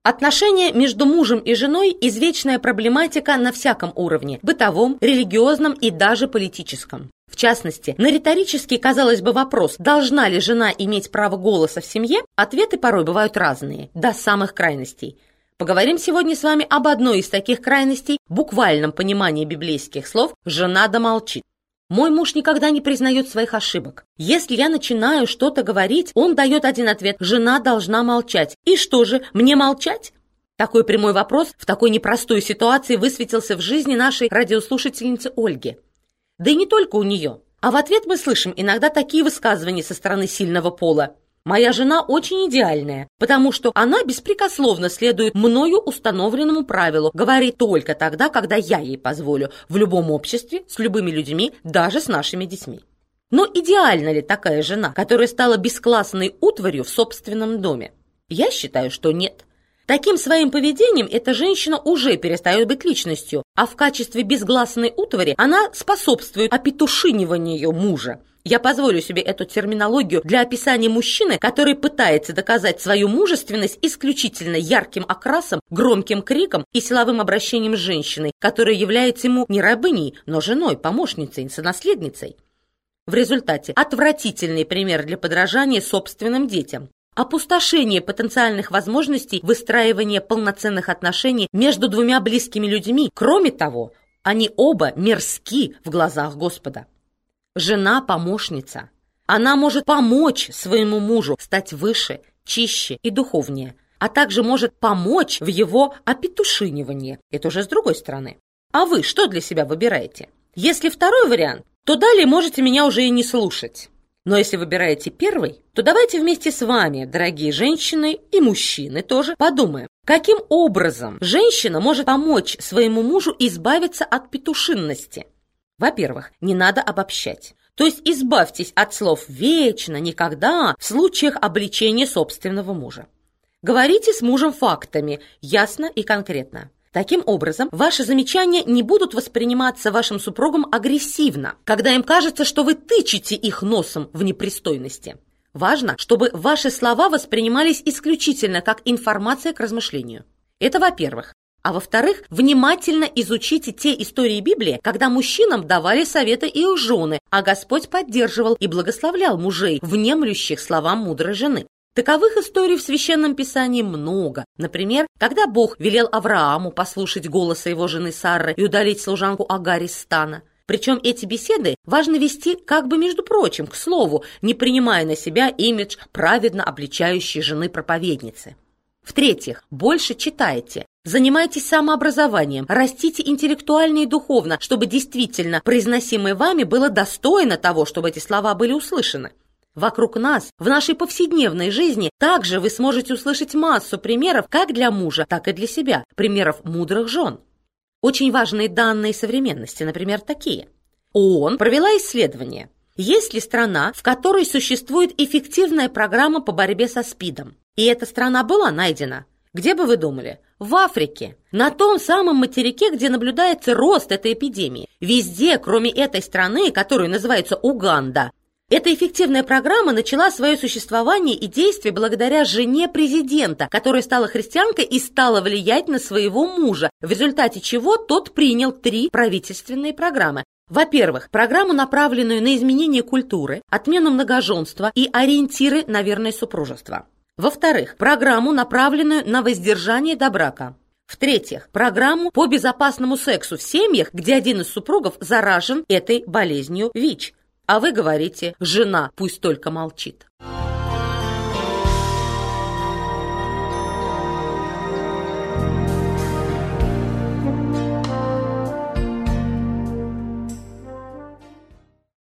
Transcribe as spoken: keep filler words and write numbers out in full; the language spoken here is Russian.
Отношения между мужем и женой – извечная проблематика на всяком уровне – бытовом, религиозном и даже политическом. В частности, на риторический, казалось бы, вопрос, должна ли жена иметь право голоса в семье, ответы порой бывают разные, до самых крайностей. Поговорим сегодня с вами об одной из таких крайностей, в буквальном понимании библейских слов «жена да молчит». Мой муж никогда не признает своих ошибок. Если я начинаю что-то говорить, он дает один ответ: «Жена должна молчать». И что же, мне молчать? Такой прямой вопрос в такой непростой ситуации высветился в жизни нашей радиослушательницы Ольги. Да и не только у нее. А в ответ мы слышим иногда такие высказывания со стороны сильного пола. «Моя жена очень идеальная, потому что она беспрекословно следует мною установленному правилу, говорит только тогда, когда я ей позволю, в любом обществе, с любыми людьми, даже с нашими детьми». Но идеальна ли такая жена, которая стала бесклассной утварью в собственном доме? Я считаю, что нет. Таким своим поведением эта женщина уже перестает быть личностью, а в качестве безгласной утвари она способствует опетушиниванию мужа. Я позволю себе эту терминологию для описания мужчины, который пытается доказать свою мужественность исключительно ярким окрасом, громким криком и силовым обращением с женщиной, которая является ему не рабыней, но женой, помощницей, сонаследницей. В результате отвратительный пример для подражания собственным детям. Опустошение потенциальных возможностей выстраивания полноценных отношений между двумя близкими людьми. Кроме того, они оба мерзки в глазах Господа. Жена – помощница. Она может помочь своему мужу стать выше, чище и духовнее, а также может помочь в его опетушинивании. Это уже с другой стороны. А вы что для себя выбираете? Если второй вариант, то далее можете меня уже и не слушать. Но если выбираете первый, то давайте вместе с вами, дорогие женщины и мужчины тоже, подумаем, каким образом женщина может помочь своему мужу избавиться от петушинности. Во-первых, не надо обобщать. То есть избавьтесь от слов «вечно», «никогда» в случаях обличения собственного мужа. Говорите с мужем фактами, ясно и конкретно. Таким образом, ваши замечания не будут восприниматься вашим супругом агрессивно, когда им кажется, что вы тычете их носом в непристойности. Важно, чтобы ваши слова воспринимались исключительно как информация к размышлению. Это во-первых. А во-вторых, внимательно изучите те истории Библии, когда мужчинам давали советы и их жены, а Господь поддерживал и благословлял мужей, внемлющих словам мудрой жены. Таковых историй в Священном Писании много. Например, когда Бог велел Аврааму послушать голоса его жены Сарры и удалить служанку Агарь из стана. Причем эти беседы важно вести как бы между прочим, к слову, не принимая на себя имидж праведно обличающей жены проповедницы. В-третьих, больше читайте. Занимайтесь самообразованием, растите интеллектуально и духовно, чтобы действительно произносимое вами было достойно того, чтобы эти слова были услышаны. Вокруг нас, в нашей повседневной жизни, также вы сможете услышать массу примеров как для мужа, так и для себя, примеров мудрых жен. Очень важные данные современности, например, такие. ООН провела исследование. Есть ли страна, в которой существует эффективная программа по борьбе со СПИДом? И эта страна была найдена. Где бы вы думали? В Африке. На том самом материке, где наблюдается рост этой эпидемии. Везде, кроме этой страны, которая называется Уганда. Эта эффективная программа начала свое существование и действие благодаря жене президента, которая стала христианкой и стала влиять на своего мужа, в результате чего тот принял три правительственные программы. Во-первых, программу, направленную на изменение культуры, отмену многоженства и ориентиры на верное супружество. Во-вторых, программу, направленную на воздержание до брака. В-третьих, программу по безопасному сексу в семьях, где один из супругов заражен этой болезнью ВИЧ. А вы говорите: «Жена пусть только молчит».